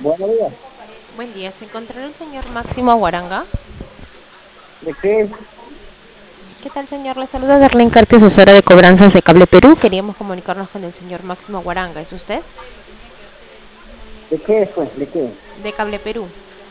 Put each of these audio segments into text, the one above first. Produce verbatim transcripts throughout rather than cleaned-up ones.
Buenos días. Buen día, ¿se encontrará el señor Máximo Aguaranga? ¿De qué? ¿Qué tal, señor? Le saluda Darlene Carpio, asesora de cobranzas de Cable Perú. Queríamos comunicarnos con el señor Máximo Aguaranga. ¿Es usted? ¿De qué fue? ¿De qué? De Cable Perú.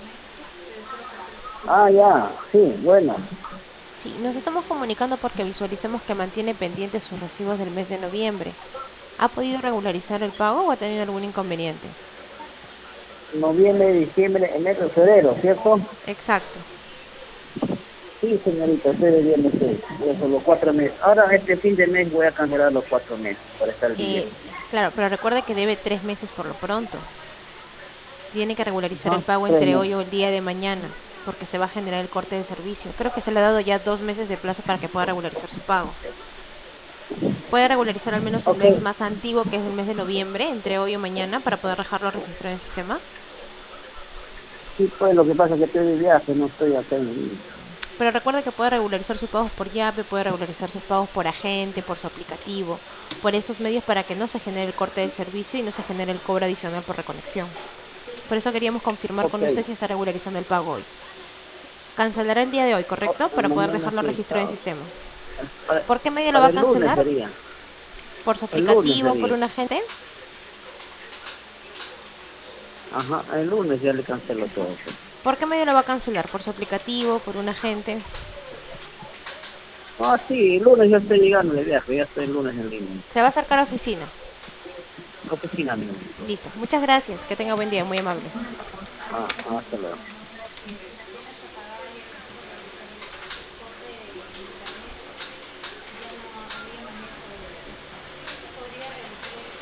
Ah, ya, sí, bueno. Sí, nos estamos comunicando porque visualicemos que mantiene pendientes sus recibos del mes de noviembre. ¿Ha podido regularizar el pago o ha tenido algún inconveniente? Noviembre, diciembre, enero, febrero, ¿cierto? Exacto. Sí, señorita, estoy debiendo seis. Eso, los cuatro meses. Ahora, este fin de mes voy a cancelar los cuatro meses para estar Eh, bien. claro, pero recuerde que debe tres meses por lo pronto. Tiene que regularizar el Ajá, pago tres entre meses. hoy o el día de mañana, porque se va a generar el corte de servicio. Creo que se le ha dado ya dos meses de plazo para que pueda regularizar su pago. Puede regularizar al menos el Ok. mes más antiguo, que es el mes de noviembre, entre hoy o mañana, para poder dejarlo registrado en el sistema. Sí, pues lo que pasa es que estoy de viaje, no estoy acá en... Pero recuerde que puede regularizar sus pagos por llave, puede regularizar sus pagos por agente, por su aplicativo, por esos medios para que no se genere el corte del servicio y no se genere el cobro adicional por reconexión. Por eso queríamos confirmar Ok. con usted si está regularizando el pago hoy. Cancelará el día de hoy, ¿correcto? Oh, Para poder mañana dejarlo sí, registrado en el sábado. sistema. Para, ¿Por qué medio lo va para a el lunes cancelar? sería. ¿Por su El lunes aplicativo, por sería. un agente? Ajá, el lunes ya le cancelo todo, pues. ¿Por qué medio lo va a cancelar? ¿Por su aplicativo, por un agente? Ah, sí, el lunes ya estoy llegando de viaje, ya estoy el lunes en Lima. Se va a acercar a la oficina. Oficina, mi Listo. Muchas gracias. Que tenga buen día. Muy amable. Ah, hasta luego.